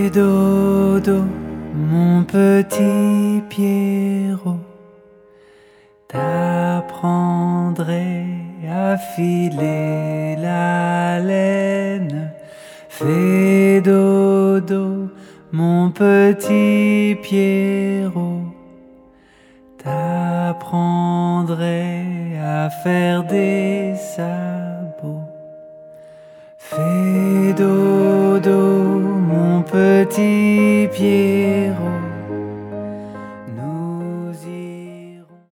Fais dodo, mon petit Pierrot, t'apprendrai à filer la laine. Fais dodo, mon petit Pierrot, t'apprendrai à faire des sabots. Fais dodo, mon petit Pierrot,